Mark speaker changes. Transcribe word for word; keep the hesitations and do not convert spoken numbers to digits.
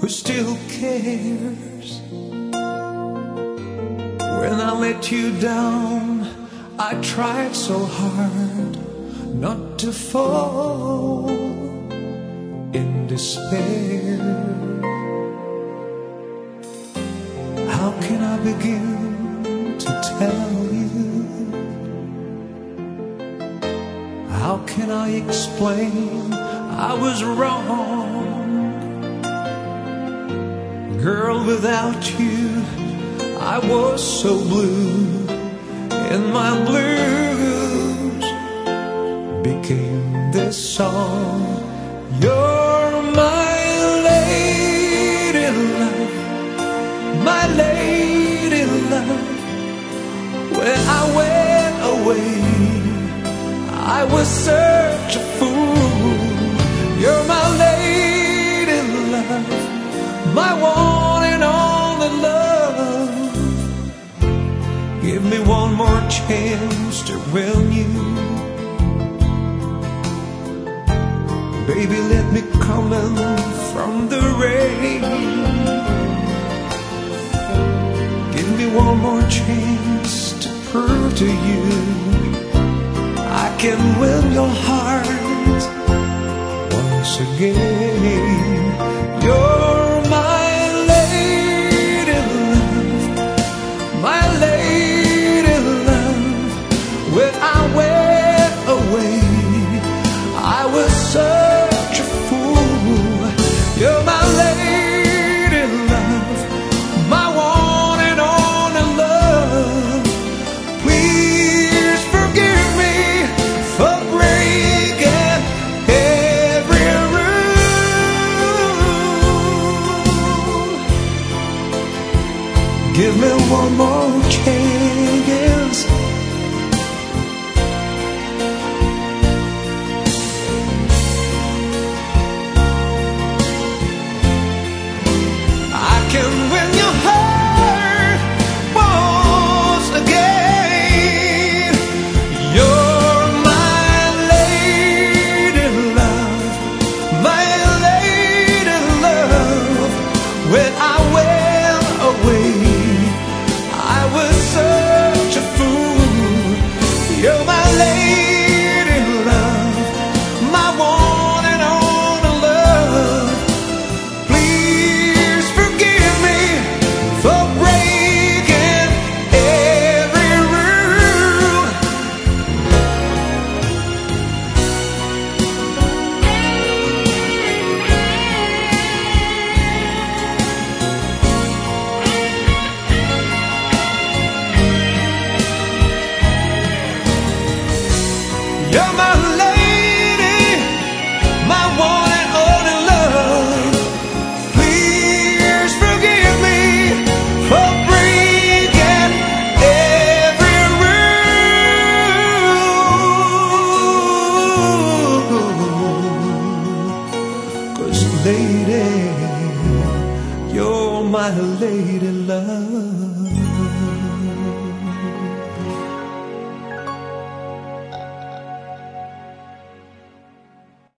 Speaker 1: who still cares. When I let you down, I tried so hard not to fall in despair. How can I begin to tell you? How can I explain I was wrong? Girl, without you I was so blue, and my blues became this song. You're my lady love, my lady love. When I went away, I was such a fool. You're my lady love, my one and only love. Give me one more chance to win you. Baby, let me come in from the rain. Give me one more chance to prove to you I can win your heart once again. You're my lady love, my lady love. When I went away, I was such a fool. You're my lady love, my one and only love. Please forgive me for breaking every rule. Give me one more chance. I can win your heart once again. You're my lady love, my lady love. When I went away, I was such a fool. You're my lady love, my one and only love. Please forgive me for breaking every rule. You're my lady, my one and only love. Please forgive me for breaking every rule. 'Cause lady, you're my lady love.